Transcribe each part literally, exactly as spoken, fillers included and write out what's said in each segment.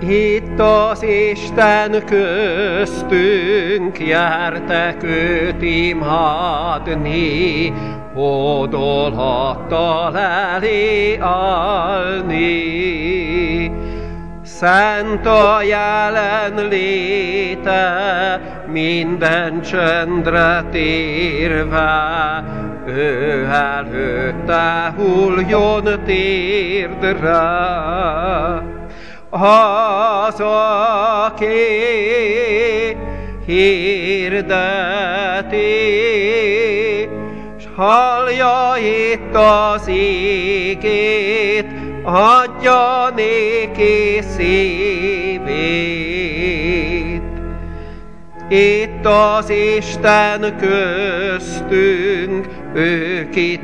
Itt az Isten köztünk, jártek őt imádni, hódolattal elé állni. Szent a jelenléte, minden csendre térve, ő előtte hulljon térdre. Az, aki hirdeti, s hallja itt az igét, adja néki szívét. Itt az Isten köztünk, ő kit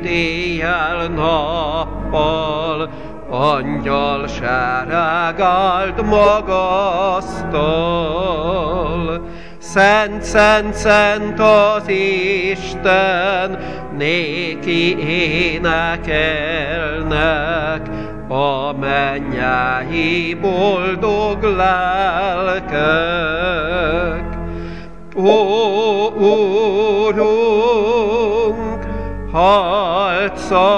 éjjel-nappal, angyal sereg áld magasztal. Szent, szent, szent az Isten, néki énekelnek a mennyei boldog lelkek. Ó, Úrunk, hallt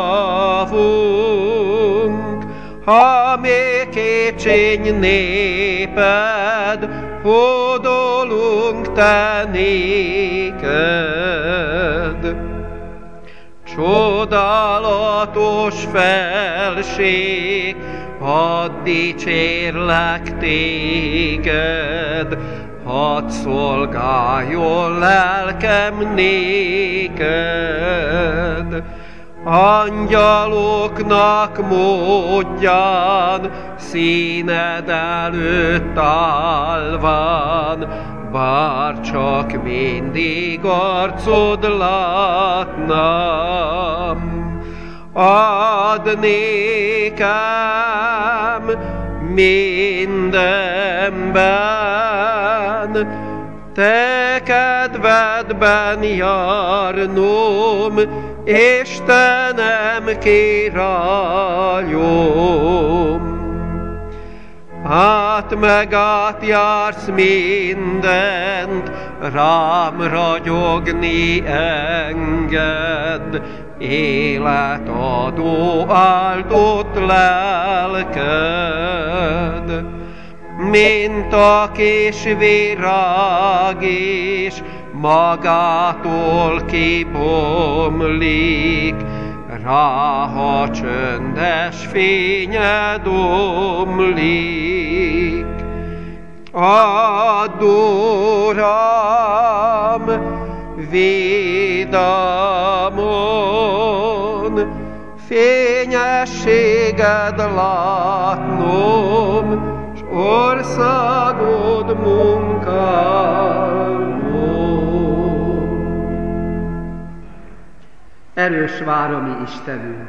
szavunk, ha még kétség néped, hódolunk te néked. Csodálatos felség, hadd dicsérlek téged, hadd szolgáljon lelkem néked. Angyaloknak módján, színed előtt állván, bár csak mindig arcod látnám. Add nékem mindenben, te kedvedben járnom, Istenem királyom. Át meg átjársz mindent, rám ragyogni engedd, életadó áldott lelked. Mint a kis virág is magától kibomlik, rá, ha csöndes fényed omlik. Add, Uram, vidámon, fényességed látnom, s országod munkálnom. Erős vár a mi Istenünk!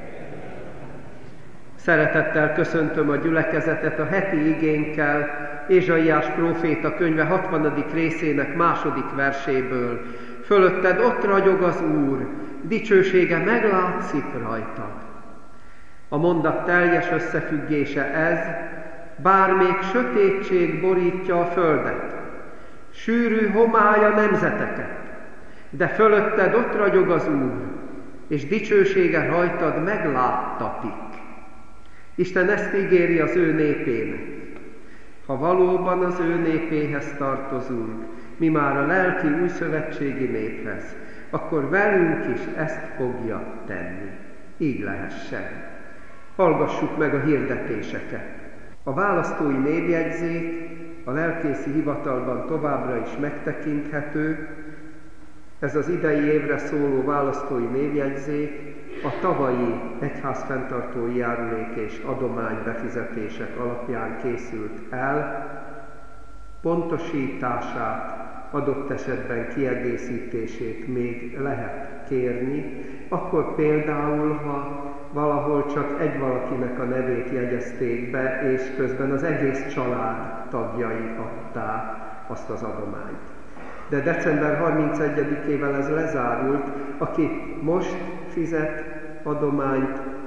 Szeretettel köszöntöm a gyülekezetet a heti igénkkel, Ézsaiás próféta könyve hatvanadik részének második verséből. Fölötted ott ragyog az Úr, dicsősége meglátszik rajtad. A mondat teljes összefüggése ez, bár még sötétség borítja a földet, sűrű homály a nemzeteket, de fölötted ott ragyog az Úr, és dicsősége rajtad megláttatik. Isten ezt ígéri az ő népének. Ha valóban az ő népéhez tartozunk, mi már a lelki újszövetségi néphez, akkor velünk is ezt fogja tenni. Így lehessen. Hallgassuk meg a hirdetéseket. A választói névjegyzék a lelkészi hivatalban továbbra is megtekinthető. Ez az idei évre szóló választói névjegyzék a tavalyi egyházfenntartói járulék és adomány befizetések alapján készült el. Pontosítását, adott esetben kiegészítését még lehet kérni, akkor például, ha valahol csak egy valakinek a nevét jegyezték be, és közben az egész család tagjai adták azt az adományt. De december harmincegyedikével ez lezárult, aki most fizet adományt,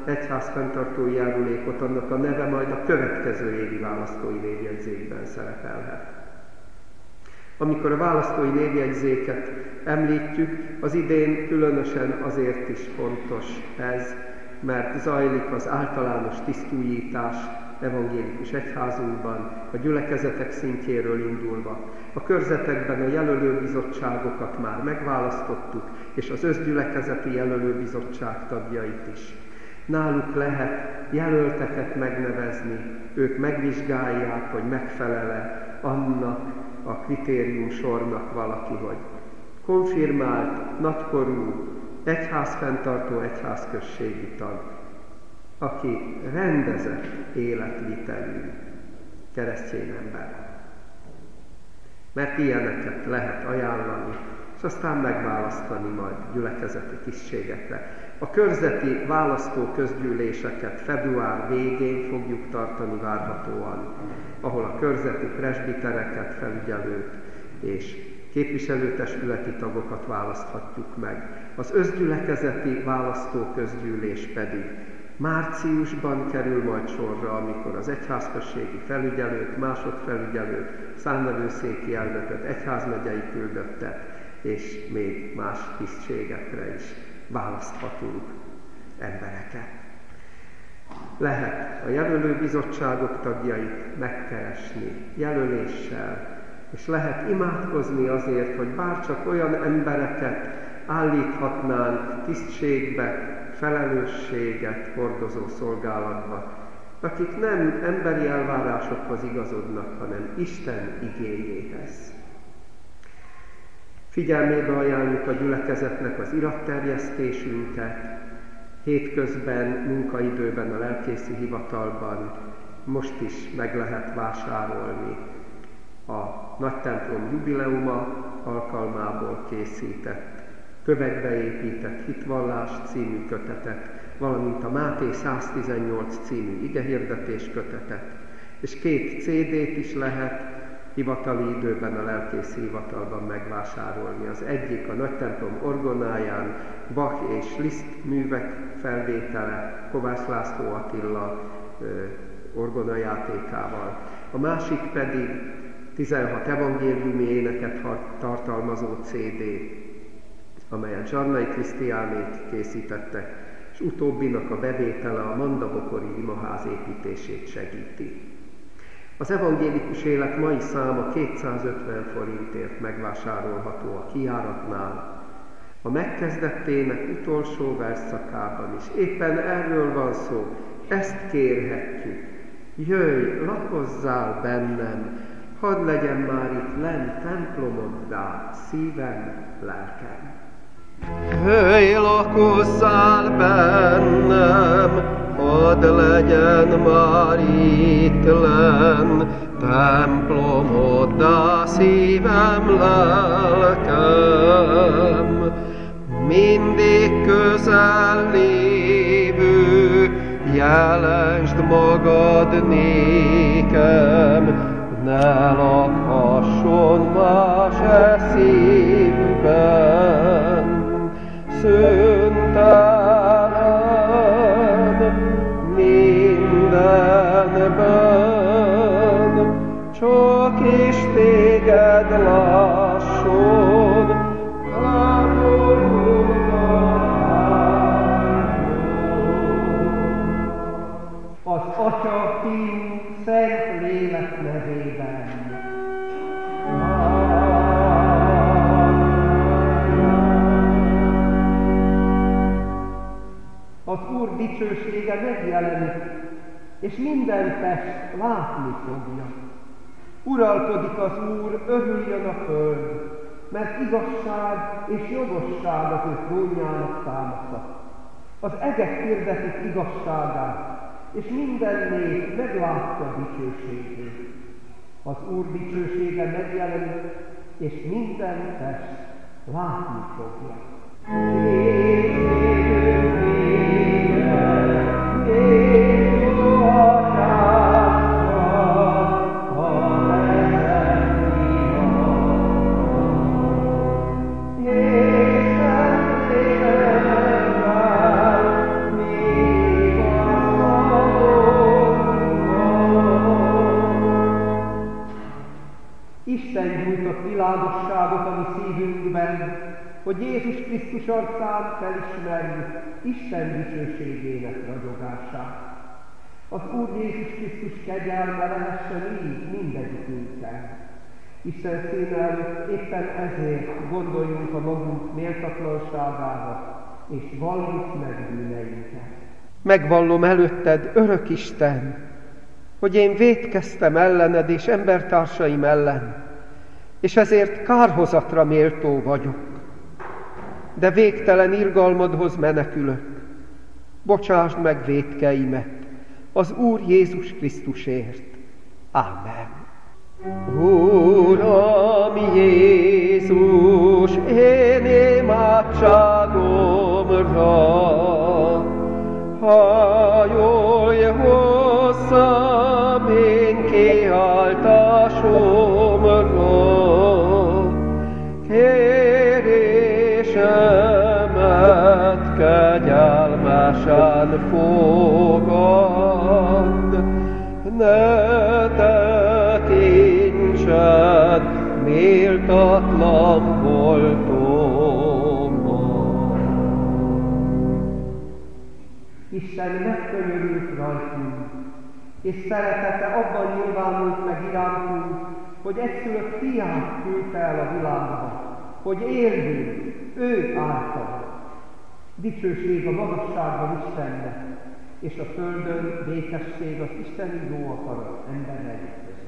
egyház fenntartói járulékot, annak a neve majd a következő évi választói névjegyzékben szerepelhet. Amikor a választói névjegyzéket említjük, az idén különösen azért is fontos ez, mert zajlik az általános tisztújítás evangélikus egyházunkban, a gyülekezetek szintjéről indulva. A körzetekben a jelölőbizottságokat már megválasztottuk, és az összgyülekezeti jelölőbizottság tagjait is. Náluk lehet jelölteket megnevezni, ők megvizsgálják, hogy megfelele annak a kritériumsornak valaki, hogy konfirmált, nagykorú, egyházfenntartó, egyházközségi tag, aki rendezett életvitelű keresztény ember. Mert ilyeneket lehet ajánlani, és aztán megválasztani majd gyülekezeti tisztségekre. A körzeti választóközgyűléseket február végén fogjuk tartani várhatóan, ahol a körzeti presbitereket, felügyelőt és képviselőtestületi tagokat választhatjuk meg. Az összgyülekezeti választóközgyűlés pedig márciusban kerül majd sorra, amikor az egyházközségi felügyelőt, másodfelügyelőt, számvevőszéki elnököt, egyházmegyei küldöttet és még más tisztségekre is választhatunk embereket. Lehet a jelölőbizottságok tagjait megkeresni jelöléssel, és lehet imádkozni azért, hogy bárcsak olyan embereket állíthatnánk tisztségbe, felelősséget hordozó szolgálatba, akik nem emberi elvárásokhoz igazodnak, hanem Isten igéjéhez. Figyelmébe ajánljuk a gyülekezetnek az iratterjesztésünket, hétközben, munkaidőben a lelkészi hivatalban most is meg lehet vásárolni a nagytemplom jubileuma alkalmából készített, kövekbe épített hitvallás című kötetet, valamint a Máté száztizennyolc című igehirdetés kötetet, és két cé dét is lehet hivatali időben a lelkészi hivatalban megvásárolni. Az egyik a nagytemplom orgonáján Bach és Liszt művek felvétele, Kovács László Attila orgonajátékával. A másik pedig tizenhat evangéliumi éneket tartalmazó cé dé, amelyet Zsarnai Krisztiánék készítettek, és utóbbinak a bevétele a Mandabokori imaház építését segíti. Az evangélikus élet mai száma kétszázötven forintért megvásárolható a kijáratnál. A megkezdettének utolsó versszakában is éppen erről van szó, ezt kérhetjük. Jöjj, lakozzál bennem, hadd legyen már itt lenn templomoddá szívem, lelkem. Jöjj, lakozzál bennem, hadd legyen már itt lenn templomoddá szívem, lelkem. Mindig közel lévő, jelensd magad nékem, ne lakhasson más e szívben. Szüntelen mindenben, csak is téged lásson, az Atya, Fiú, Szent Lélek nevében. Az Úr dicsősége megjelenik, és minden test látni fogja. Uralkodik az Úr, örüljön a föld, mert igazság és jogosság az ő trónjának támasza. Az egek hirdetik igazságát, és minden nép meglátja dicsőségét. Az Úr dicsősége megjelenik, és minden test látni fogja. Yeah. Isten gyújtott világosságot a mi szívünkben, hogy Jézus Krisztus arcán felismerjük Isten dicsőségének ragyogását. Az Úr Jézus Krisztus kegyelme lehessen így mindegyikünkkel. Isten színe előtt éppen ezért gondoljunk a magunk méltatlanságára, és valljuk meg bűneinket. Megvallom előtted, örök Isten, hogy én vétkeztem ellened és embertársaim ellen, és ezért kárhozatra méltó vagyok. De végtelen irgalmadhoz menekülök. Bocsásd meg vétkeimet az Úr Jézus Krisztusért. Ámen. Uram Jézus, én imádságomra hajolj hozzám, én kiáltásomra, kérésemet kegyelmesen fogad, ne tekintsed méltatlan voltommal. Isten megkönyörült rajtunk, és szeretete abban nyilvánult meg irántunk, hogy egyszülött fiát küldte el a világba, hogy éljünk ő által. Dicsőség a magasságban Istennek, és a földön békesség az isteni jó akarat emberei között.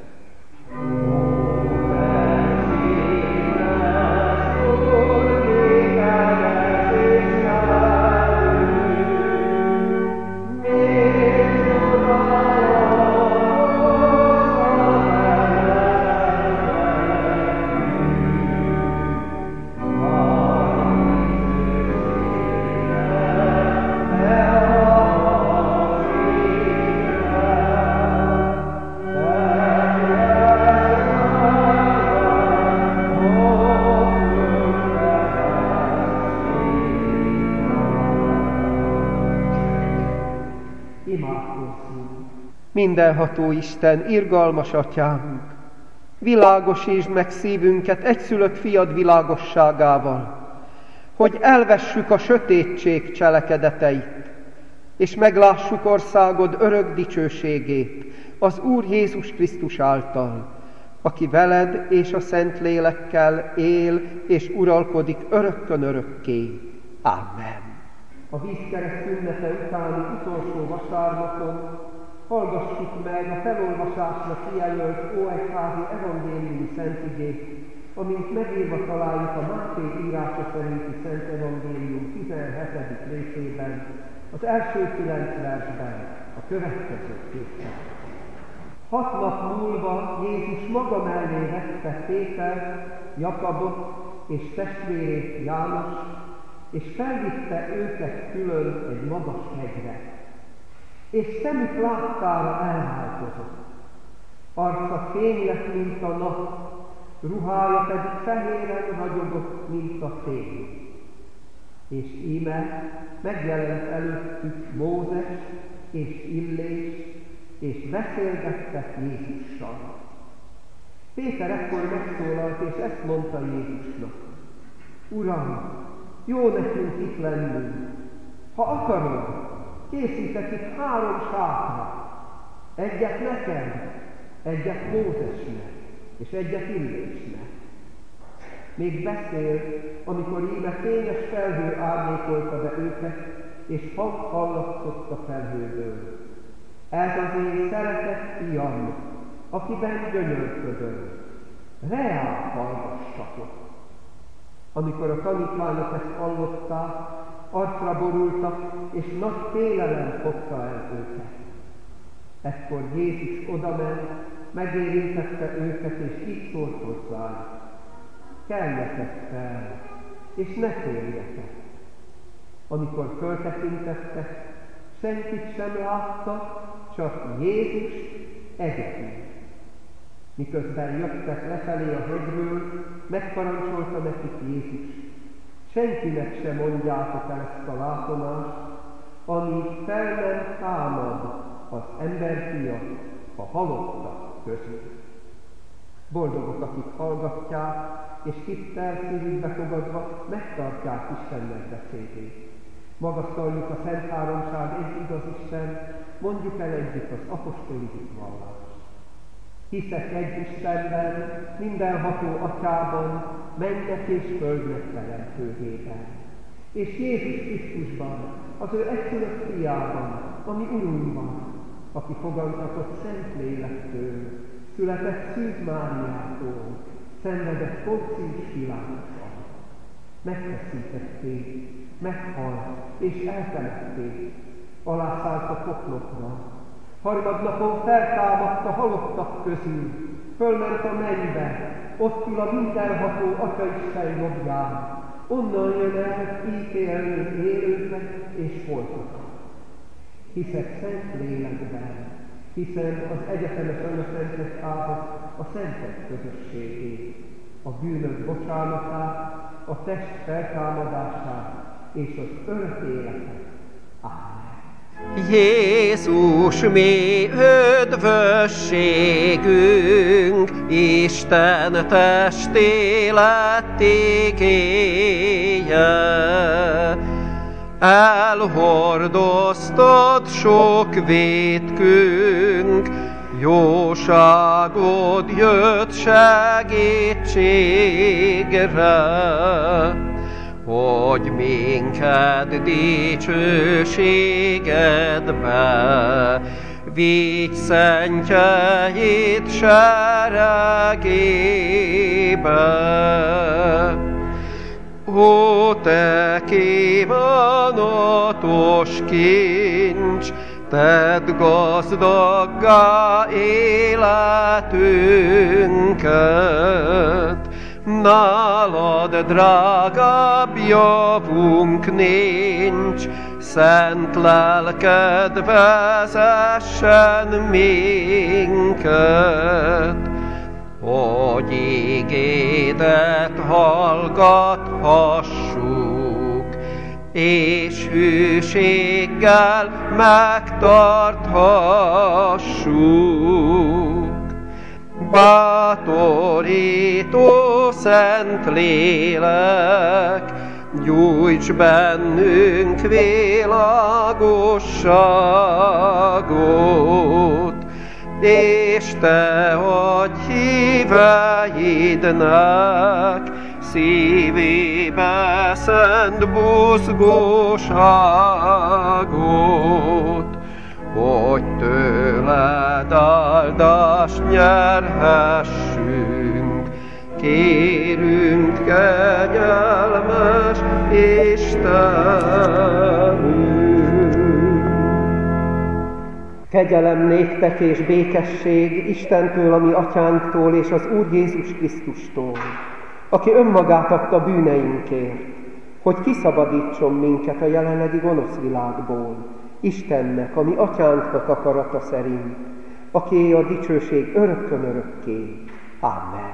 Mindenható Isten, irgalmas Atyánk, világosítsd meg szívünket egyszülött fiad világosságával, hogy elvessük a sötétség cselekedeteit, és meglássuk országod örök dicsőségét az Úr Jézus Krisztus által, aki veled és a Szentlélekkel él és uralkodik örökkön örökké. Ámen. A vízkereszt ünnepe utáni utolsó vasárnapon hallgassuk meg a felolvasásra kijelölt óegyházi evangéliumi szentigét, amint megírva találjuk a Máté írása szerinti Szent Evangélium tizenhetedik részében, az első kilenc versben, a következőképpen. Hat nap múlva Jézus maga mellé vette Péter, Jakabot és testvérét János, és felvitte őket külön egy magas hegyre. És szemük láttára elváltozott. Arca fény lett, mint a nap, ruhája pedig fehéren ragyogott, mint a fény. És íme megjelent előttük Mózes és Illés, és beszélgettek Jézussal. Péter ekkor megszólalt, és ezt mondta Jézusnak: Uram, jó nekünk itt lennünk. Ha akarod, készítek itt három sátrat, egyet neked, egyet Mózesnek, és egyet Illésnek. Még beszél, amikor íme fényes felhő árnyékolta be őket, és hang hallatszott a felhőből. Ez az én szeretett fiam, akiben gyönyörködöm. Reál hallgassatok! Amikor a tanítványok ezt hallották, arcra borultak, és nagy félelem fogta el őket. Ekkor Jézus odament, megérintette őket, és így szólt hozzájuk: keljetek fel, és ne féljetek. Amikor föltekintettek, senkit sem láttak, csak Jézust egyedül. Miközben jöttek lefelé a hegyről, megparancsolta nekik Jézus: senkinek sem mondjátok el ezt a látomást, amíg fel nem támad az emberfia a halottak közül. Boldogok, akik hallgatják, és hittel szívükbe fogadva megtartják Istennek beszédét. Magasztaljuk a Szent Háromság egy igaz Isten, mondjuk el együtt az apostoli hitvallást. Hiszek egy Istenben, mindenható Atyában, mennek és földnek teremtőjében, és Jézus Krisztusban, az ő egyszülött fiában, ami Urunkban, aki fogantatott Szent Lélektől, született Szűz Máriától, szenvedett Poncius Pilátuson. Megfeszítették, meghalt és eltemették, alászállt a poklokra. Harmadnapon feltámadt a halottak közül, fölment a mennybe, ott ül a mindenható Atyaisten jobbján, onnan jön el ítélni élőknek és holtaknak. Hiszek Szent Lélekben, hiszen az egyetemes anyaszentek áldott a szentek közösségét, a bűnök bocsánatát, a test feltámadását és az örök életet. Ámen. Jézus, mi üdvösségünk, Isten testélet igéje. Elhordoztad sok vétkünk, jóságod jött segítségre, hogy minket dicsőségedbe vigy szentjeid seregébe. Ó, te kívánatos kincs, tedd gazdaggá életünket, nálad drágább javunk nincs, szent lelked vezessen minket, hogy igédet hallgathassuk, és hűséggel megtarthassuk. Bátorító Szent Lélek, gyújts bennünk világosságot, és te adj híveidnek szívébe szent buzgóságot, hogy tőled áldást nyerhessünk. Kérünk, kegyelmes Istenünk! Kegyelem néktek és békesség Istentől, a mi atyánktól és az Úr Jézus Krisztustól, aki önmagát adta bűneinkért, hogy kiszabadítson minket a jelenlegi gonosz világból, Istennek, a mi atyánknak akarata szerint, aki a dicsőség örökkön örökké. Amen.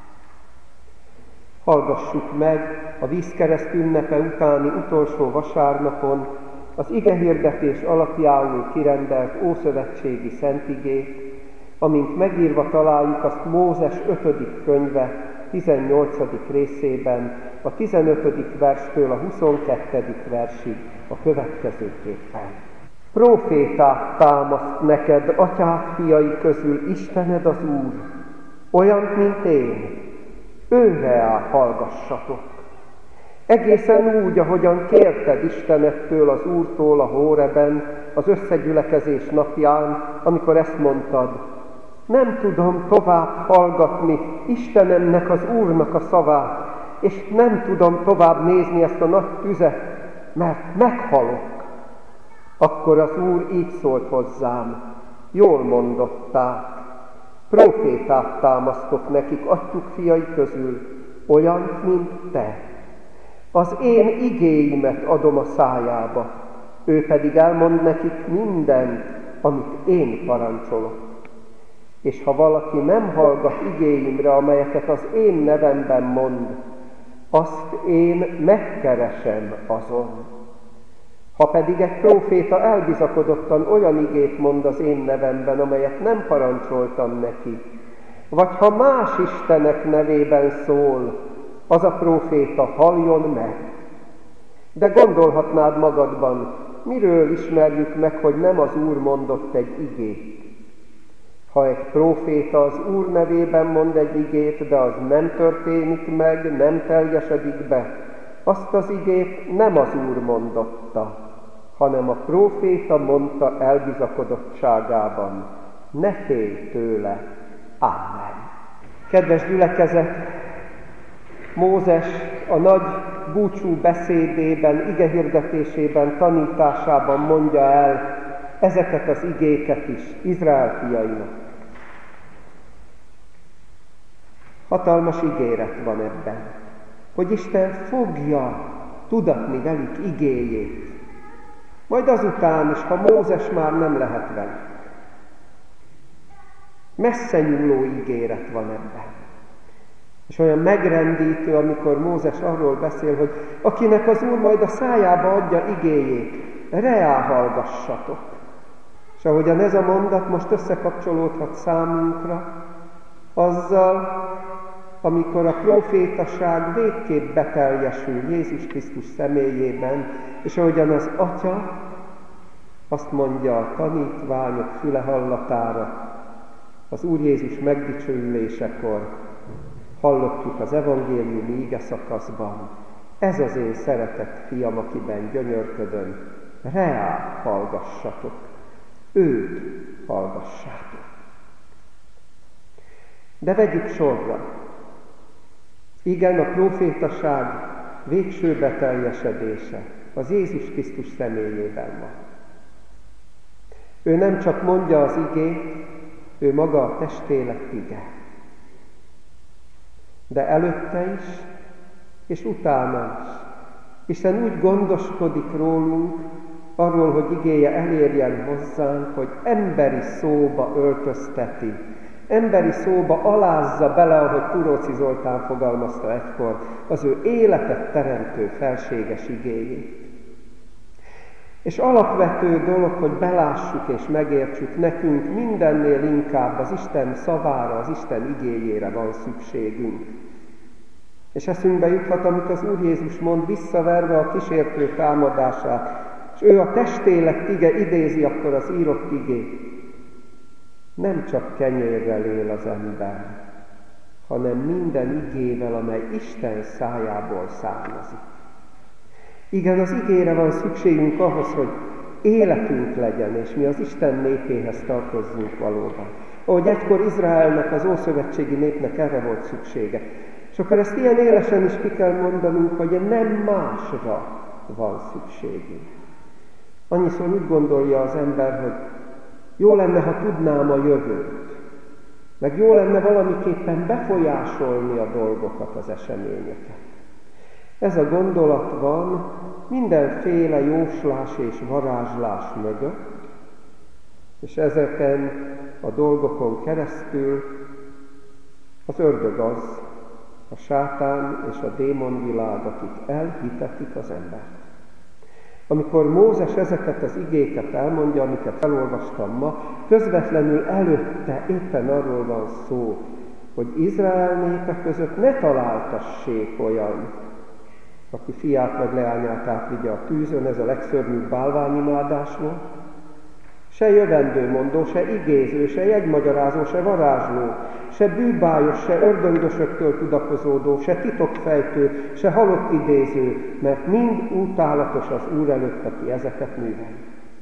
Hallgassuk meg a vízkereszt ünnepe utáni utolsó vasárnapon az igehirdetés alapjául kirendelt ószövetségi szentigét, amint megírva találjuk azt Mózes ötödik könyve tizennyolcadik részében, a tizenötödik verstől a huszonkettedik versig a következőképpen. Prófétát támaszt neked, atyák fiai közül Istened az Úr, olyant, mint én, őre áll, hallgassatok. Egészen úgy, ahogyan kérted Istenettől, az Úrtól a Hóreben, az összegyülekezés napján, amikor ezt mondtad: nem tudom tovább hallgatni Istenemnek, az Úrnak a szavát, és nem tudom tovább nézni ezt a nagy tüzet, mert meghalok. Akkor az Úr így szólt hozzám: jól mondották, prófétát támasztok nekik atyuk fiai közül, olyant, mint te. Az én igéimet adom a szájába, ő pedig elmond nekik mindent, amit én parancsolok. És ha valaki nem hallgat igéimre, amelyeket az én nevemben mond, azt én megkeresem azon. Ha pedig egy próféta elbizakodottan olyan igét mond az én nevemben, amelyet nem parancsoltam neki, vagy ha más istenek nevében szól, az a próféta halljon meg. De gondolhatnád magadban, miről ismerjük meg, hogy nem az Úr mondott egy igét? Ha egy próféta az Úr nevében mond egy igét, de az nem történik meg, nem teljesedik be, azt az igét nem az Úr mondotta, hanem a próféta mondta elbizakodottságában. Ne félj tőle. Amen. Kedves gyülekezet, Mózes a nagy búcsú beszédében, igehirdetésében, tanításában mondja el ezeket az igéket is Izrael fiainak. Hatalmas ígéret van ebben, hogy Isten fogja tudatni velük igéjét. Majd azután is, ha Mózes már nem lehet velük. Messze nyúló ígéret van ebben. És olyan megrendítő, amikor Mózes arról beszél, hogy akinek az Úr majd a szájába adja igéjét, reá hallgassatok. És ahogyan ez a mondat most összekapcsolódhat számunkra, azzal, amikor a profétaság végképp beteljesül Jézus Krisztus személyében, és ahogyan az Atya azt mondja a tanítványok füle hallatára, az Úr Jézus megdicsőülésekor hallottuk az evangélium íge szakaszban, ez az én szeretett fiam, akiben gyönyörködöm, reá hallgassatok, őt hallgassátok. De vegyük sorra. Igen, a profétaság végső beteljesedése az Jézus Krisztus személyében van. Ő nem csak mondja az igét, ő maga a testélet ige. De előtte is, és utána is. Isten úgy gondoskodik rólunk, arról, hogy igéje elérjen hozzánk, hogy emberi szóba öltözteti, emberi szóba alázza bele, ahogy Turóci Zoltán fogalmazta egykor, az ő életet teremtő felséges igéjét. És alapvető dolog, hogy belássuk és megértsük, nekünk mindennél inkább az Isten szavára, az Isten igéjére van szükségünk. És eszünkbe juthat, amit az Úr Jézus mond, visszaverve a kísértő támadását, és ő a testélet ige idézi akkor az írott igét. Nem csak kenyérrel él az ember, hanem minden igével, amely Isten szájából származik. Igen, az igére van szükségünk ahhoz, hogy életünk legyen, és mi az Isten népéhez tartozzunk valóban. Ahogy egykor Izraelnek, az ószövetségi népnek erre volt szüksége. És akkor ezt ilyen élesen is ki kell mondanunk, hogy nem másra van szükségünk. Annyiszor úgy gondolja az ember, hogy jó lenne, ha tudnám a jövőt, meg jó lenne valamiképpen befolyásolni a dolgokat, az eseményeket. Ez a gondolat van mindenféle jóslás és varázslás mögött, és ezeken a dolgokon keresztül az ördög az, a sátán és a démonvilág, akik elhitetik az embert. Amikor Mózes ezeket az igéket elmondja, amiket felolvastam ma, közvetlenül előtte éppen arról van szó, hogy Izrael népe között ne találtassék olyan, aki fiát meg leányát átvigye a tűzön, ez a legszörnyűbb bálványimádás volt, se jövendőmondó, se igéző, se jegymagyarázó, se varázsló, se bűbájos, se ördöngösöktől tudakozódó, se titokfejtő, se halott idéző, mert mind utálatos az Úr előtt, aki ezeket műveli.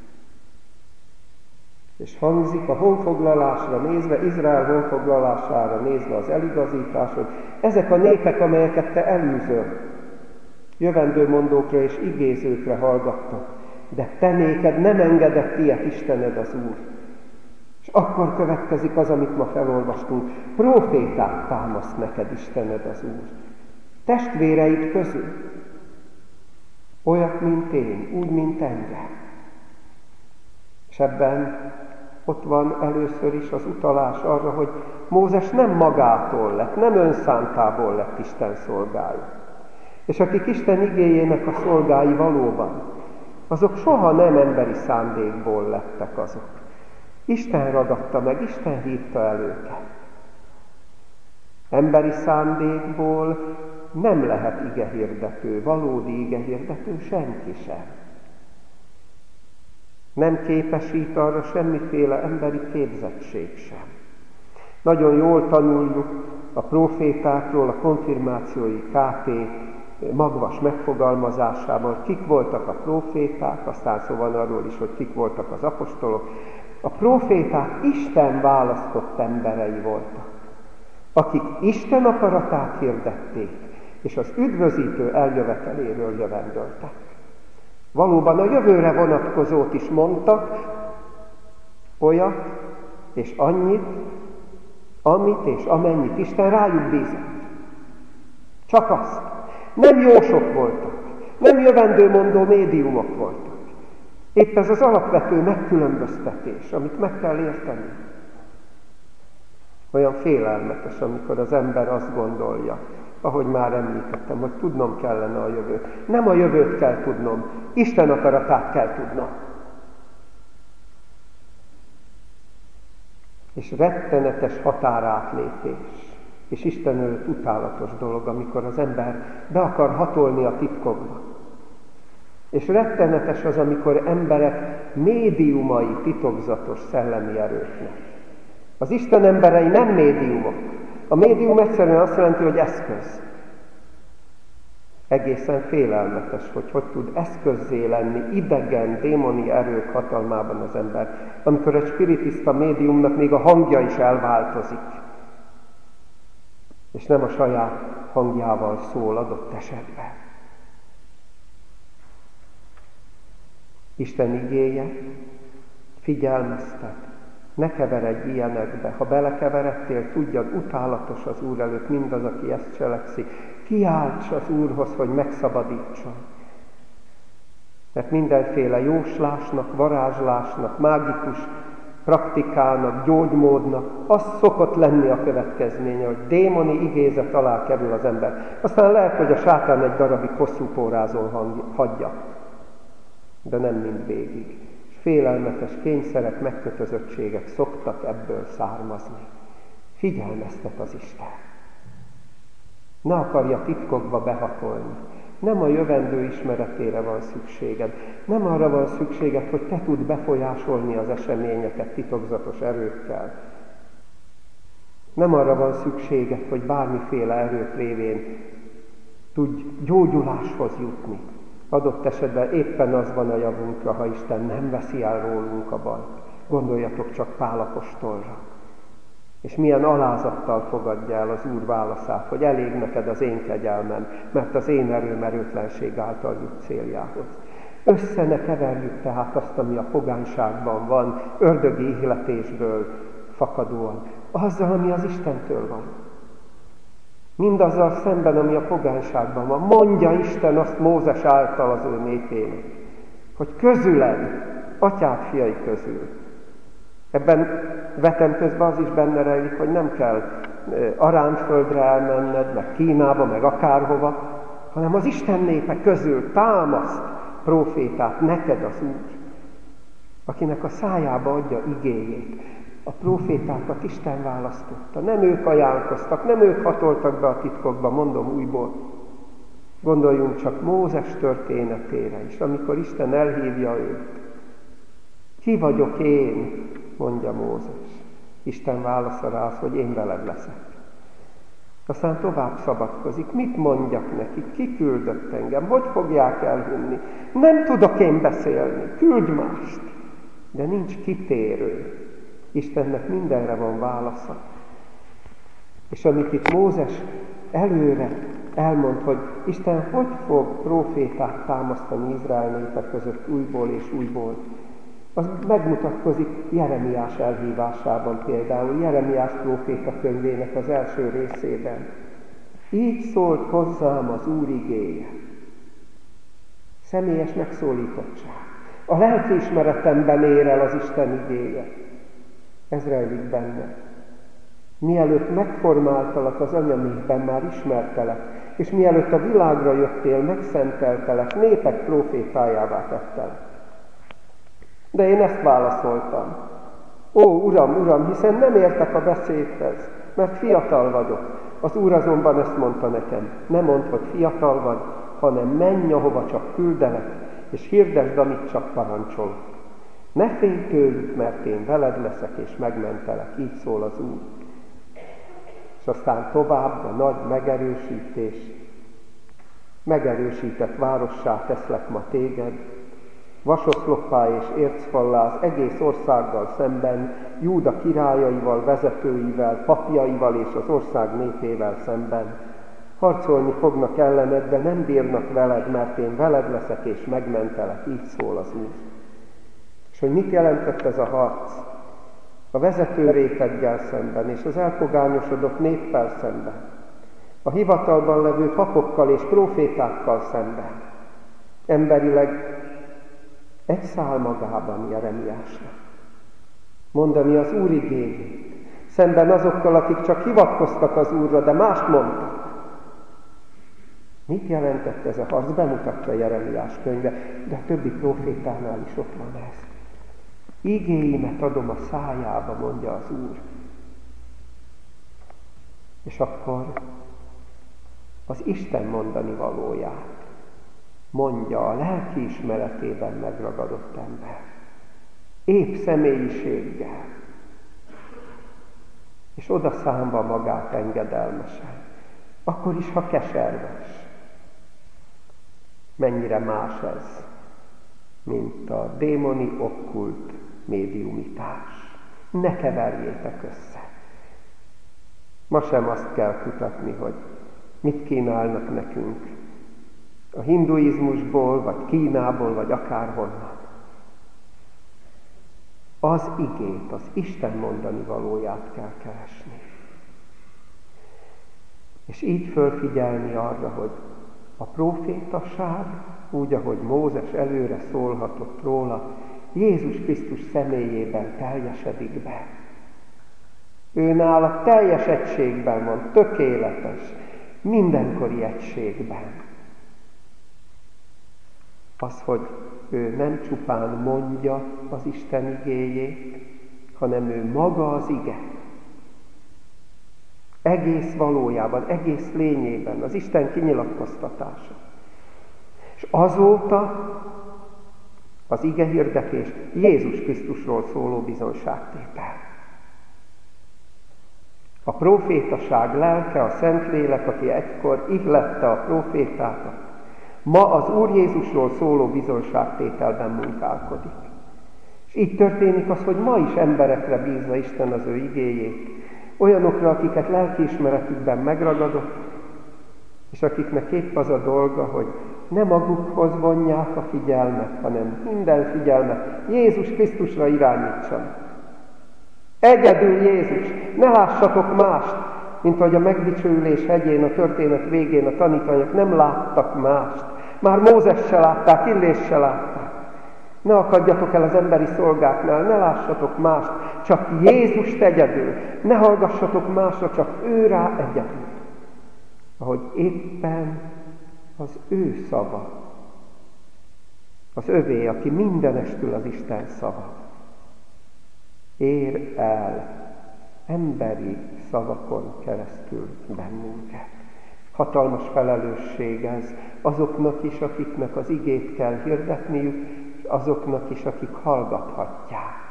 És hangzik a honfoglalásra nézve, Izrael honfoglalására nézve az eligazítás, hogy ezek a népek, amelyeket te elűzöl, jövendőmondókra és igézőkre hallgattak, de te néked nem engedett ilyet Istened az Úr. És akkor következik az, amit ma felolvastunk. Prófétát támaszt neked Istened az Úr. Testvéreid közül. Olyat, mint én, úgy, mint engem. És ebben ott van először is az utalás arra, hogy Mózes nem magától lett, nem önszántából lett Isten szolgája. És akik Isten igéjének a szolgái valóban, azok soha nem emberi szándékból lettek azok. Isten ragadta meg, Isten hívta el őket. Emberi szándékból nem lehet igehirdető, valódi igehirdető senki sem. Nem képesít arra semmiféle emberi képzettség sem. Nagyon jól tanuljuk a prófétákról, a konfirmációi ká té magvas megfogalmazásában, kik voltak a próféták, aztán szó van arról is, hogy kik voltak az apostolok. A próféták Isten választott emberei voltak, akik Isten akaratát hirdették, és az üdvözítő eljöveteléről jövendöltek. Valóban a jövőre vonatkozót is mondtak, olyat és annyit, amit és amennyit Isten rájuk bízott. Csak azt. Nem jósok voltak, nem jövendőmondó médiumok voltak. Épp ez az alapvető megkülönböztetés, amit meg kell érteni. Olyan félelmetes, amikor az ember azt gondolja, ahogy már említettem, hogy tudnom kellene a jövőt. Nem a jövőt kell tudnom, Isten akaratát kell tudnom. És rettenetes határátlépés, és Isten előtt utálatos dolog, amikor az ember be akar hatolni a titkokba. És rettenetes az, amikor emberek médiumai titokzatos szellemi erőknek. Az Isten emberei nem médiumok. A médium egyszerűen azt jelenti, hogy eszköz. Egészen félelmetes, hogy hogy tud eszközzé lenni idegen, démoni erők hatalmában az ember, amikor egy spiritista médiumnak még a hangja is elváltozik, és nem a saját hangjával szól adott esetben. Isten igéje figyelmeztet, ne keveredj ilyenekbe, ha belekeveredtél, tudjad, utálatos az Úr előtt mindaz, aki ezt cselekszi. Kiálts az Úrhoz, hogy megszabadítson. Mert mindenféle jóslásnak, varázslásnak, mágikus praktikának, gyógymódnak az szokott lenni a következménye, hogy démoni igézet alá kerül az ember. Aztán lehet, hogy a sátán egy darabig hosszú pórázon hagyja, de nem mindvégig. Félelmetes kényszerek, megkötözöttségek szoktak ebből származni. Figyelmeztet az Isten. Ne akarja titkokba behatolni. Nem a jövendő ismeretére van szükséged. Nem arra van szükséged, hogy te tud befolyásolni az eseményeket titokzatos erőkkel. Nem arra van szükséged, hogy bármiféle erők révén tudj gyógyuláshoz jutni. Adott esetben éppen az van a javunkra, ha Isten nem veszi el rólunk a bajt. Gondoljatok csak Pál apostolra. És milyen alázattal fogadja el az Úr válaszát, hogy elég neked az én kegyelmem, mert az én erőm erőtlenség által jut céljához. Össze ne keverjük tehát azt, ami a pogányságban van, ördögi ihletésből fakadóan, azzal, ami az Istentől van. Mindazzal szemben, ami a pogányságban van. Mondja Isten azt Mózes által az ő népének, hogy közüled, atyád fiai közül. Ebben vetem közben az is benne rejlik, hogy nem kell Aránföldre elmenned, meg Kínába, meg akárhova, hanem az Isten népe közül támaszt prófétát neked az Úr, akinek a szájába adja igéjét. A prófétákat Isten választotta, nem ők ajánlkoztak, nem ők hatoltak be a titkokba, mondom újból. Gondoljunk csak Mózes történetére is, amikor Isten elhívja őt. Ki vagyok én, mondja Mózes. Isten válasza rá az, hogy én veled leszek. Aztán tovább szabadkozik. Mit mondjak nekik? Ki küldött engem? Hogy fogják elhinni? Nem tudok én beszélni. Küldj mást. De nincs kitérő. Istennek mindenre van válasza. És amit itt Mózes előre elmond, hogy Isten hogy fog prófétát támasztani Izrael népe között újból és újból, az megmutatkozik Jeremiás elhívásában például, Jeremiás próféta könyvének az első részében. Így szólt hozzám az Úr igéje. Személyes megszólítottság. A lelkiismeretemben ér el az Isten igéje. Ez rejlik benne. Mielőtt megformáltalak az anyaméhben, már ismertelek, és mielőtt a világra jöttél, megszenteltelek, népek prófétájává tettelek. De én ezt válaszoltam. Ó, Uram, Uram, hiszen nem értek a beszédhez, mert fiatal vagyok. Az Úr azonban ezt mondta nekem, ne mondd, hogy fiatal vagy, hanem menj, ahova csak küldelek, és hirdesd, amit csak parancsolok. Ne félj tőlük, mert én veled leszek, és megmentelek, így szól az Úr. És aztán tovább a nagy megerősítés. Megerősített várossá teszlek ma téged, vasoszloppá és ércfallá az egész országgal szemben, Júda királyaival, vezetőivel, papjaival és az ország népével szemben. Harcolni fognak ellened, de nem bírnak veled, mert én veled leszek és megmentelek, így szól az Úr. És hogy mit jelentett ez a harc? A vezető réteggel szemben és az elpogányosodott néppel szemben. A hivatalban levő papokkal és prófétákkal szemben. Emberileg egy szál magában Jeremiásnak. Mondani az Úr igéjét, szemben azokkal, akik csak hivatkoztak az Úrra, de mást mondtak. Mit jelentett ez a harc? Bemutatja Jeremiás könyve, de a többi prófétánál is ott van ez. Igéimet adom a szájába, mondja az Úr. És akkor az Isten mondani valóját mondja a lelkiismeretében megragadott ember. Épp személyiséggel. És oda számva magát engedelmesen. Akkor is, ha keserves. Mennyire más ez, mint a démoni okkult médiumitás. Ne keverjétek össze. Ma sem azt kell kutatni, hogy mit kínálnak nekünk a hinduizmusból, vagy Kínából, vagy akárhonnan. Az igét, az Isten mondani valóját kell keresni. És így fölfigyelni arra, hogy a prófétaság, úgy, ahogy Mózes előre szólhatott róla, Jézus Krisztus személyében teljesedik be. Ő nála teljes egységben van, tökéletes, mindenkori egységben. Az, hogy ő nem csupán mondja az Isten igéjét, hanem ő maga az ige. Egész valójában, egész lényében az Isten kinyilatkoztatása. És azóta az ige hirdetés Jézus Krisztusról szóló bizonságtétel. A prófétaság lelke, a Szentlélek, aki egykor ihlette a prófétákat, ma az Úr Jézusról szóló bizonságtételben munkálkodik. És így történik az, hogy ma is emberekre bízza Isten az ő igéjét, olyanokra, akiket lelkiismeretükben megragadott, és akiknek épp az a dolga, hogy ne magukhoz vonják a figyelmet, hanem minden figyelmet Jézus Krisztusra irányítsanak. Egyedül Jézus, ne lássatok mást, mint ahogy a megdicsőülés hegyén, a történet végén a tanítványok nem láttak mást. Már Mózes se látták, Illés se látták. Ne akadjatok el az emberi szolgáknál, ne lássatok mást, csak Jézust egyedül. Ne hallgassatok másra, csak ő rá egyedül. Ahogy éppen az ő szava, az övé, aki mindenestül az Isten szava, ér el emberi szavakon keresztül bennünket. Hatalmas felelősség ez azoknak is, akiknek az igét kell hirdetniük, és azoknak is, akik hallgathatják.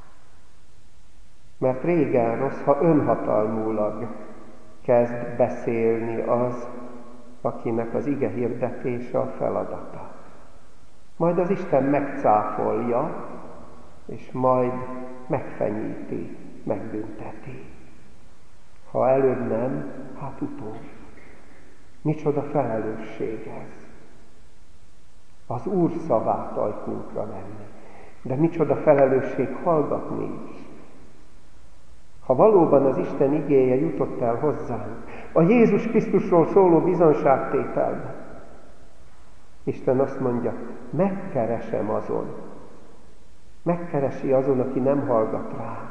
Mert régen rossz, ha önhatalmulag kezd beszélni az, akinek az ige hirdetése a feladata. Majd az Isten megcáfolja, és majd megfenyíti, megbünteti. Ha előbb nem, hát utóbb. Micsoda felelősség ez. Az Úr szavát ajkunkra venni. De micsoda felelősség hallgatni is. Ha valóban az Isten igéje jutott el hozzánk, a Jézus Krisztusról szóló bizonságtételben, Isten azt mondja, megkeresem azon. Megkeresi azon, aki nem hallgat rá.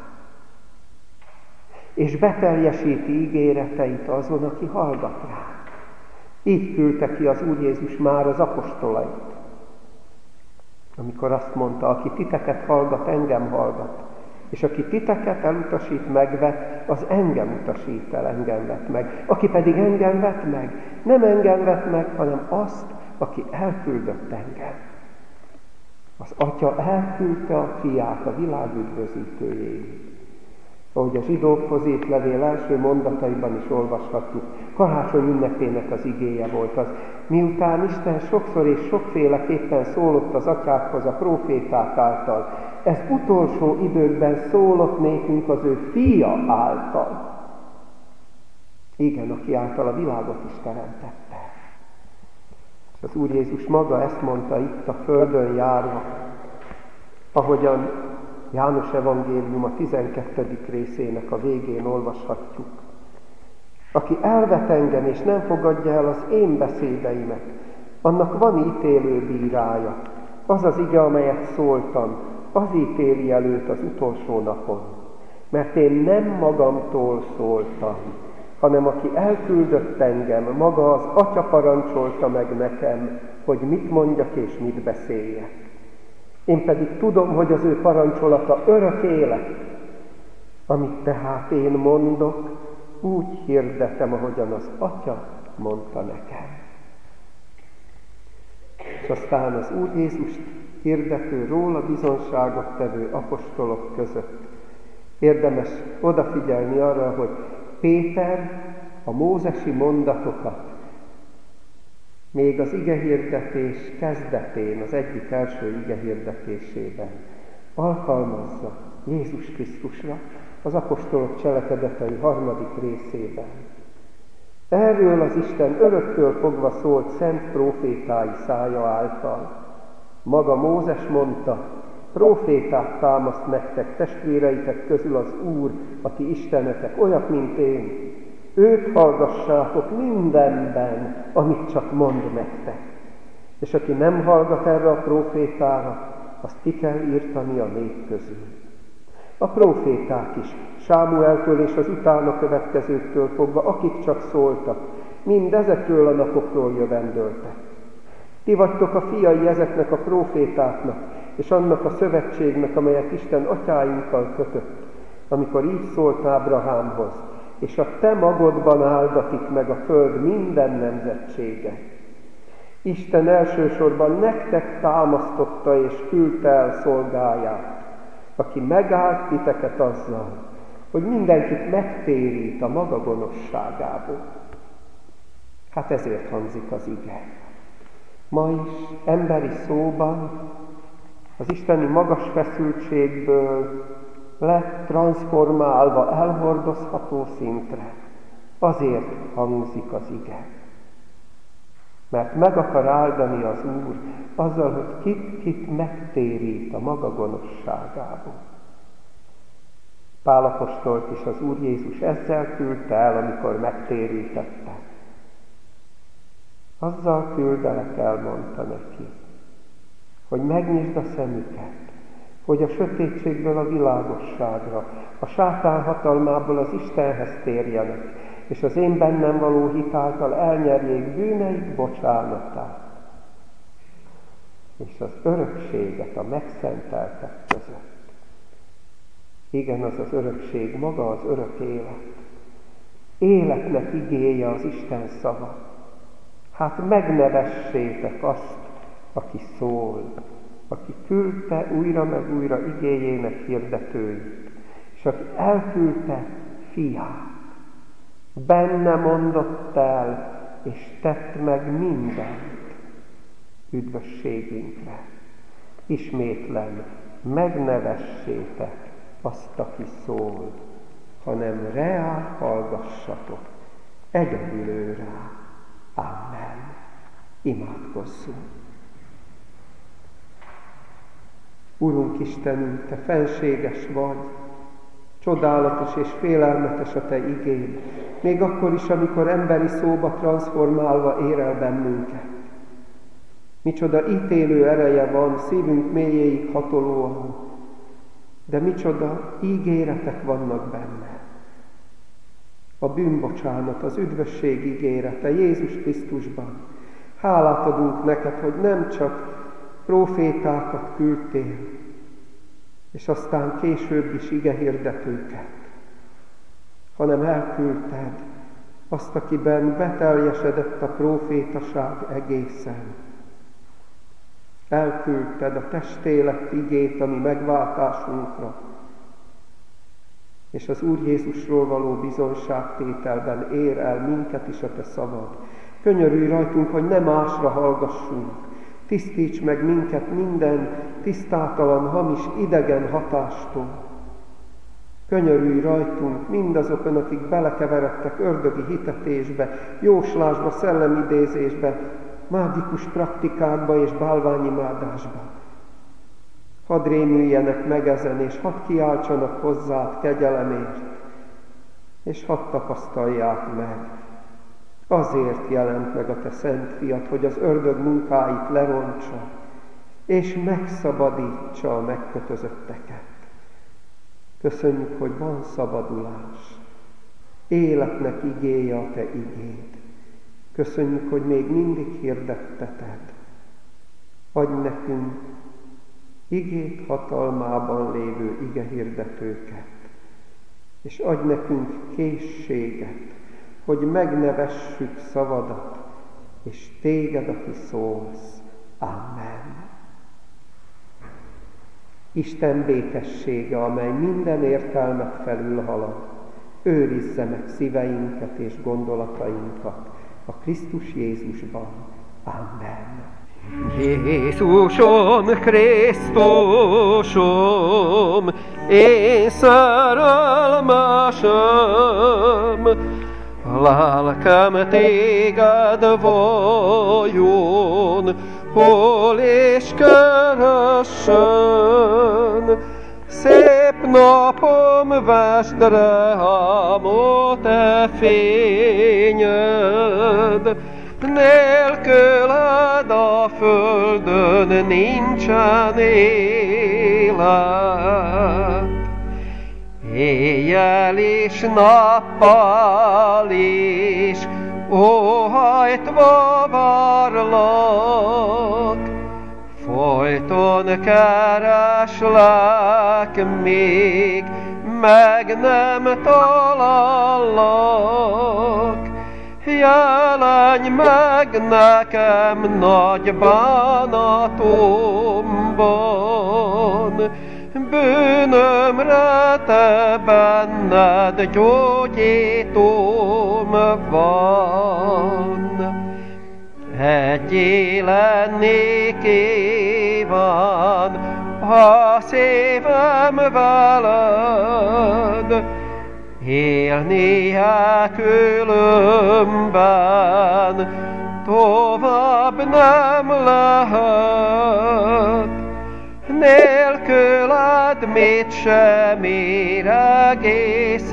És beteljesíti ígéreteit azon, aki hallgat rá. Így küldte ki az Úr Jézus már az apostolait. Amikor azt mondta, aki titeket hallgat, engem hallgat. És aki titeket elutasít, megvet, az engem utasít el, engem vet meg. Aki pedig engem vet meg, nem engem vet meg, hanem azt, aki elküldött engem. Az Atya elküldte a Fiát, a világ üdvözítőjéért. Ahogy a zsidókhoz írt levél első mondataiban is olvashatjuk, karácsony ünnepének az igéje volt az. Miután Isten sokszor és sokféleképpen szólott az atyákhoz a próféták által, ez utolsó időkben szólott nékünk az ő Fia által. Igen, aki által a világot is teremtette. És az Úr Jézus maga ezt mondta itt a földön járva, ahogyan János evangélium a tizenkettedik részének a végén olvashatjuk. Aki elvet engem és nem fogadja el az én beszédeimet, annak van ítélő bírája. Az az ige, amelyet szóltam, az ítéli előtt az utolsó napon. Mert én nem magamtól szóltam, hanem aki elküldött engem, maga az Atya parancsolta meg nekem, hogy mit mondjak és mit beszéljek. Én pedig tudom, hogy az ő parancsolata örök élet. Amit tehát én mondok, úgy hirdetem, ahogyan az Atya mondta nekem. És aztán az Úr Jézust hirdető, róla bizonságot tevő apostolok között érdemes odafigyelni arra, hogy Péter a mózesi mondatokat még az igehirdetés kezdetén, az egyik első igehirdetésében alkalmazza Jézus Krisztusra, az apostolok cselekedetei harmadik részében. Erről az Isten öröktől fogva szólt szent prófétái szája által. Maga Mózes mondta, prófétát támaszt nektek, testvéreitek közül az Úr, a ti istenetek, olyat, mint én. Őt hallgassátok mindenben, amit csak mond nektek. És aki nem hallgat erre a prófétára, azt ki kell írtani a nép közül. A próféták is, Sámueltől és az utána következőktől fogva, akik csak szóltak, mind ezekről a napokról jövendöltek. Ti vagytok a fiai ezeknek a prófétáknak, és annak a szövetségnek, amelyet Isten atyáinkkal kötött, amikor így szólt Ábrahámhoz, és a te magodban áldatik meg a föld minden nemzetsége. Isten elsősorban nektek támasztotta és küldte el szolgáját, aki megállt titeket azzal, hogy mindenkit megtérít a maga gonoszságából. Hát ezért hangzik az ige. Ma is emberi szóban az isteni magas feszültségből lett transformálva elhordozható szintre. Azért hangzik az ige. Mert meg akar áldani az Úr azzal, hogy kit-kit megtérít a maga gonoszságából. Pál apostolt is az Úr Jézus ezzel küldte el, amikor megtérítette. Azzal küldelek el, mondta neki, hogy megnyisd a szemüket, hogy a sötétségből a világosságra, a sátán hatalmából az Istenhez térjenek, és az én bennem való hit által elnyerjék bűneik bocsánatát, és az örökséget a megszenteltek között. Igen, az az örökség, maga az örök élet. Életnek igéje az Isten szava. Hát megnevessétek azt, aki szól, aki küldte újra meg újra igéjének hirdetőit, és aki elküldte Fiát. Benne mondott el, és tett meg mindent üdvösségünkre. Ismétlem, megnevessétek azt, aki szól, hanem reá hallgassatok, egyedül ő rá. Amen. Imádkozzunk. Urunk Istenünk, Te fenséges vagy, csodálatos és félelmetes a Te igéd, még akkor is, amikor emberi szóba transformálva ér el bennünket. Micsoda ítélő ereje van, szívünk mélyéig hatolóan, de micsoda ígéretek vannak benne. A bűnbocsánat, az üdvösség ígérete Jézus Krisztusban. Hálát adunk neked, hogy nem csak prófétákat küldtél, és aztán később is igehirdetőket, hanem elküldted azt, akiben beteljesedett a prófétaság egészen. Elküldted a testélet igét, ami megváltásunkra, és az Úr Jézusról való bizonyságtételben ér el minket is a te szavad. Könyörülj rajtunk, hogy ne másra hallgassunk. Tisztíts meg minket minden tisztátalan, hamis, idegen hatástól. Könyörülj rajtunk mindazokon, akik belekeveredtek ördögi hitetésbe, jóslásba, szellemidézésbe, mágikus praktikákba és bálványimádásba. Hadd rémüljenek meg ezen, és hadd kiáltsanak hozzád kegyelemért, és hadd tapasztalják meg. Azért jelent meg a te szent fiad, hogy az ördög munkáit lerontsa, és megszabadítsa a megkötözötteket. Köszönjük, hogy van szabadulás, életnek igéje a te igéd. Köszönjük, hogy még mindig hirdetteted. Adj nekünk igét hatalmában lévő igehirdetőket, és adj nekünk készséget, hogy megnevessük szavadat, és téged, aki szólsz. Amen. Isten békessége, amely minden értelmet felülhalad, őrizze meg szíveinket és gondolatainkat a Krisztus Jézusban. Amen. Jézusom, Krisztusom, én szerelmesem, lelkem téged vajon, hol és keressen. Szép napom, vesd rám a te fényed, nélküled a földön nincsen élet. Éjjel és nappal is óhajtva várlak, folyton kereslek, még meg nem talállak. Jelenj meg nekem nagy bánatomban, bűnömre te benned gyógyítom van. Egyé lennék kíván a szívem veled, élni különben tovább nem lehet. Nélküled mit sem éreg és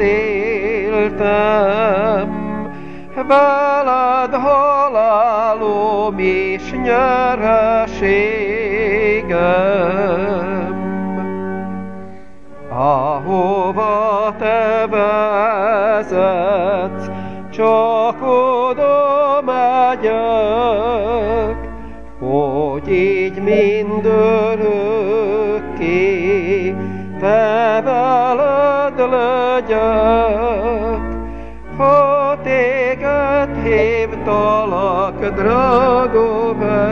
éltem, veled halálom és nyereségem. Ahova te vezetsz, csak oda megyek, hogy így mindörökké te veled legyek. Ha téged hívtalak, drága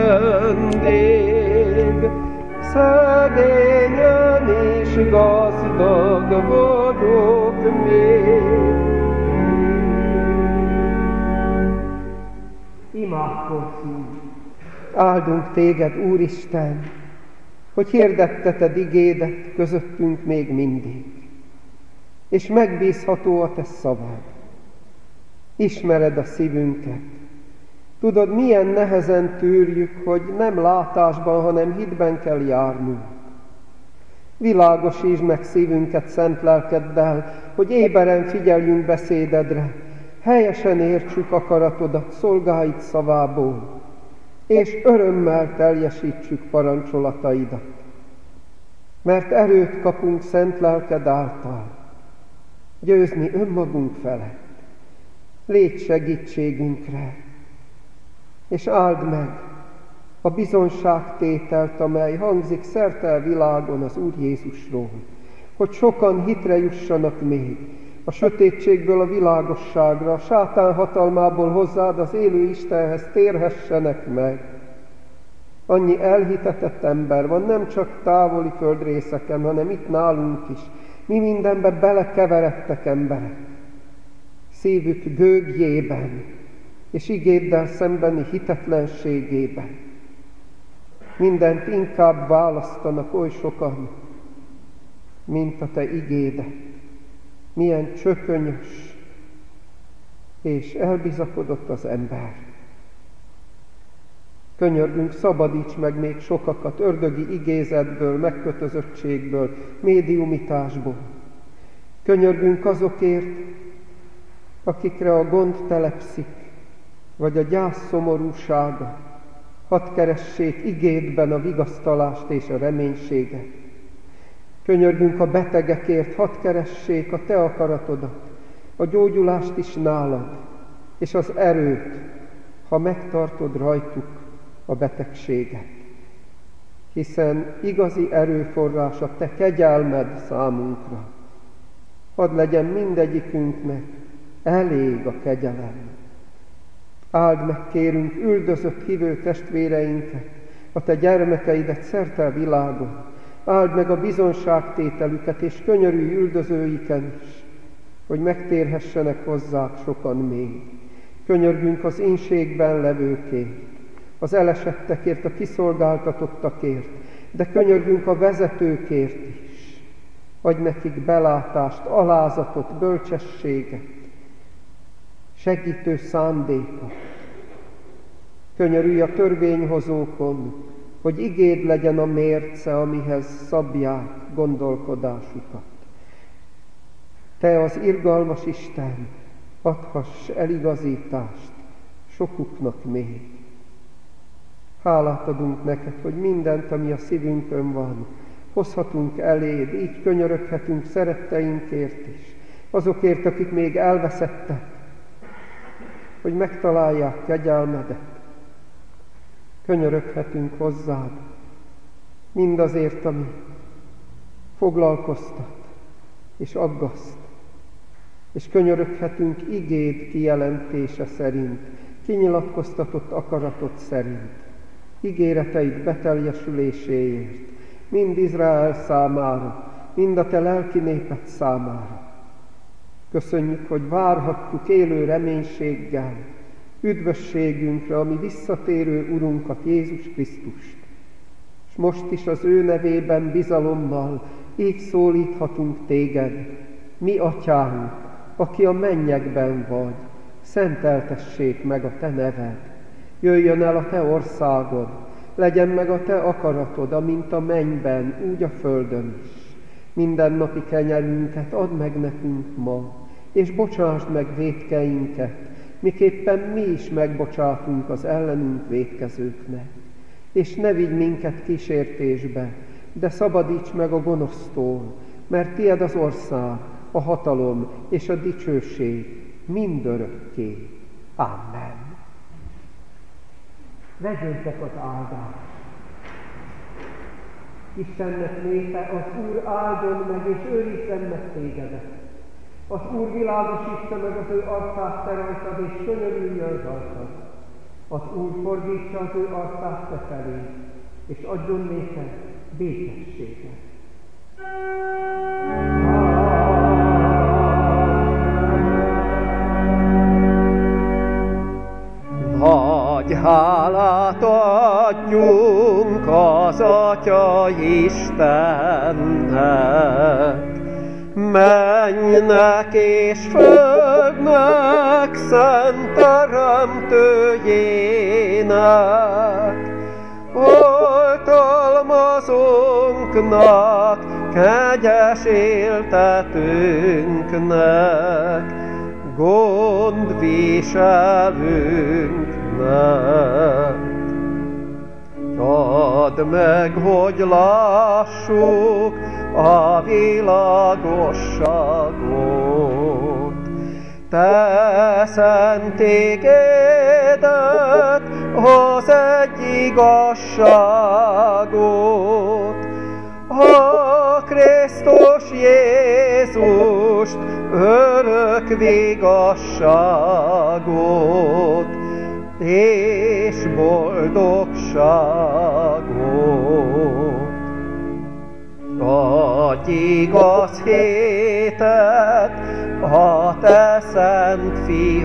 vendég, szegényen és gazdag vagyok még. Imádkozzunk! Áldunk téged, Úristen, hogy hirdetteted igédet közöttünk még mindig, és megbízható a te szavad. Ismered a szívünket. Tudod, milyen nehezen tűrjük, hogy nem látásban, hanem hitben kell járnunk. Világosítsd meg szívünket szent lelkeddel, hogy éberen figyeljünk beszédedre, helyesen értsük akaratodat szolgáid szavából, és örömmel teljesítsük parancsolataidat. Mert erőt kapunk szent lelked által, győzni önmagunk felett. Légy segítségünkre, és áld meg a bizonságtételt, amely hangzik szerte a világon az Úr Jézusról, hogy sokan hitre jussanak még, a sötétségből a világosságra, a sátán hatalmából hozzád az élő Istenhez térhessenek meg. Annyi elhitetett ember van, nem csak távoli földrészeken, hanem itt nálunk is. Mi mindenbe belekeveredtek emberek. Szívük gőgjében és igéddel szembeni hitetlenségében. Mindent inkább választanak oly sokan, mint a te igédet. Milyen csökönyös és elbizakodott az ember. Könyörgünk, szabadíts meg még sokakat ördögi igézetből, megkötözöttségből, médiumitásból. Könyörgünk azokért, akikre a gond telepszik, vagy a gyász szomorúsága. Hadd keressék igédben a vigasztalást és a reménységet. Könyörgünk a betegekért, hadd keressék a te akaratodat, a gyógyulást is nálad, és az erőt, ha megtartod rajtuk a betegséget. Hiszen igazi erőforrás a te kegyelmed számunkra. Hadd legyen mindegyikünknek elég a kegyelem. Áld meg, kérünk, üldözött hívő testvéreinket, a te gyermekeidet szerte a világon. Áld meg a bizonságtételüket, és könyörülj üldözőiken is, hogy megtérhessenek hozzá sokan még. Könyörgünk az ínségben levőkért, az elesettekért, a kiszolgáltatottakért, de könyörgünk a vezetőkért is. Adj nekik belátást, alázatot, bölcsességet, segítő szándékot. Könyörülj a törvényhozókon, hogy igéd legyen a mérce, amihez szabják gondolkodásukat. Te az irgalmas Isten, adhass eligazítást sokuknak még. Hálát adunk neked, hogy mindent, ami a szívünkön van, hozhatunk eléd, így könyöröghetünk szeretteinkért is, azokért, akik még elveszettek, hogy megtalálják kegyelmedet. Könyöröghetünk hozzád mindazért, ami foglalkoztat és aggaszt, és könyöröghetünk igéd kijelentése szerint, kinyilatkoztatott akaratod szerint, ígéreteid beteljesüléséért, mind Izrael számára, mind a te lelki néped számára. Köszönjük, hogy várhatjuk élő reménységgel üdvösségünkre, ami visszatérő Urunkat, Jézus Krisztust. És most is az ő nevében bizalommal így szólíthatunk téged, mi atyánk, aki a mennyekben vagy, szenteltessék meg a te neved. Jöjjön el a te országod, legyen meg a te akaratod, amint a mennyben, úgy a földön is. Mindennapi kenyerünket add meg nekünk ma, és bocsásd meg vétkeinket, miképpen mi is megbocsátunk az ellenünk vétkezőknek. És ne vigy minket kísértésbe, de szabadíts meg a gonosztól, mert tied az ország, a hatalom és a dicsőség mindörökké. Amen. Vegyétek az áldást. Istennek népe, az Úr áldjon meg és őrizzen meg tégedet. Az Úr világosítsa meg az ő arcát te rajtad, és könyörüljön rajtad. Az Úr fordítsa az ő arcát te felé, és adjon néked békességet. Nagy hálát adjunk az Atya Istennek, mennynek és földnek szent teremtőjének, oltalmazunknak, kegyes éltetőnknek, gondviselőnknek. Add meg, hogy lássuk a világosságot, te szent igédet, az egy igazságot, a Krisztus Jézust, örök vigasságot és boldogságot. Adj igaz hétet a te szent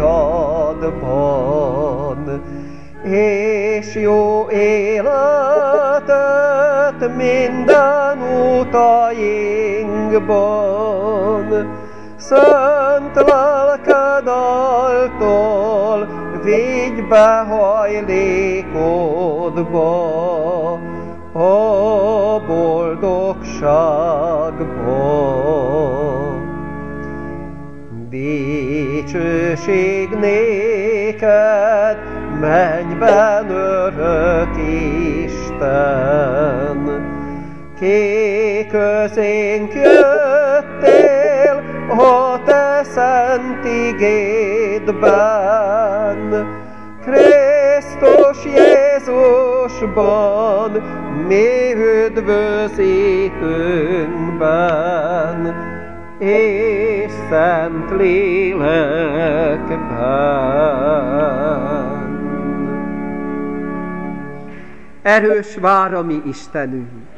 fiadban, és jó életet minden utainkban. Szent lelked által vigy be hajlékodba, a boldogságba. Dicsőség néked, mennyben örök Isten! Ki közénk jöttél a te szent igédben, Krisztus Jézusban, mi üdvözítőnkben, és szent lélekben. Erős vár a mi Istenünk,